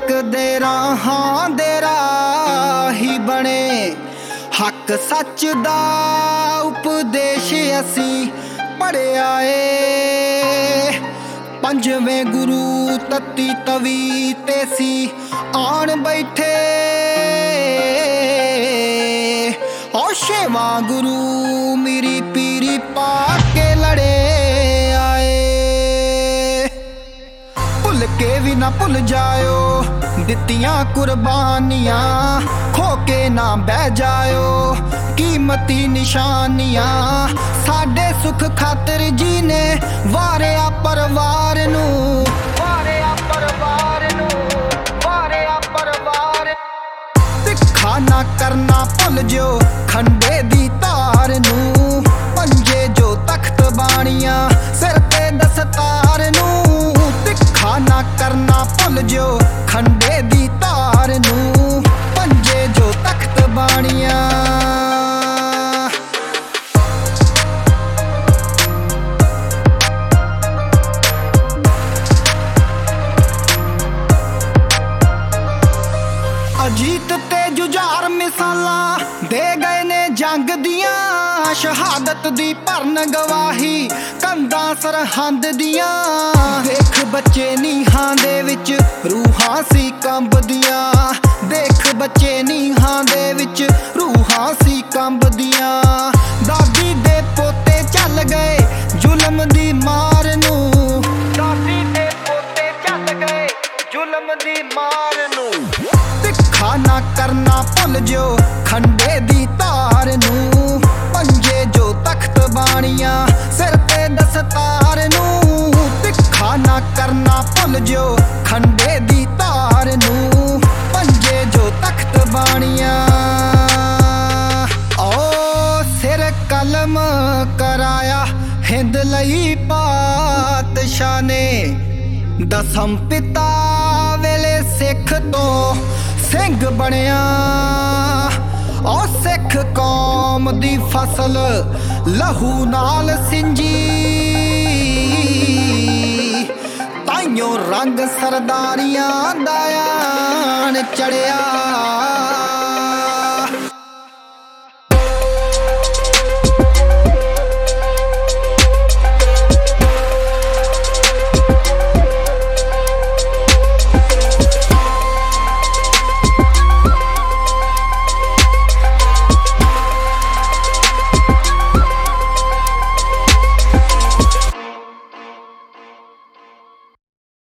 हक दे राहां दे राही बने हक सच दा उपदेश असी पढ़िया ए पंजवें गुरु तत्ती तवी ते सी आन बैठे ओ छेवां गुरु मेरी पीरी पा के लड़े आए भुल के भी ना भुल जायो दित्तियां कुर्बानियां खो के ना बह जायो कीमती निशानियां साडे सुख खातिर जी ने वारिया परिवार नू तिखा ना करना भुल जो खंडे दी तार नू पंजे जो तख्त बाणियां सिर ते दस्तार नू तिखा ना करना भुल जो खंडे दी तार नू पंजे जो तख्त बाणियां अजीत ते जुझार मिसाला दे गए ने जंग दियां शहादत दी भरन गवाही कंधा सरहंद दियां देख बच्चे नीहां दे विच रूहां सी कंबदियां देख बच्चे नीहां दे विच रूहां सी कंबदियां दादी दे पोते चल गए जुल्म दी मार नू दादी दे पोते चल गए जुल्म दी मार नू तिखा ना करना भुल जो खंडे दी तार नू पंजे जो तख्त बाणियां सिर ते दस्तार नू तिखा ना करना भुल जो खंडे दी तार नू पंजे जो तख्त बाणियां ओ सिर कलम कराया हिंद लई पातशाह ने दसम पिता वेले सिख तो सिंह बनिया ओ सिख कौम दी फसल लहू नाल सिंजी ताइयों रंग सरदारियां दा आन चढ़िया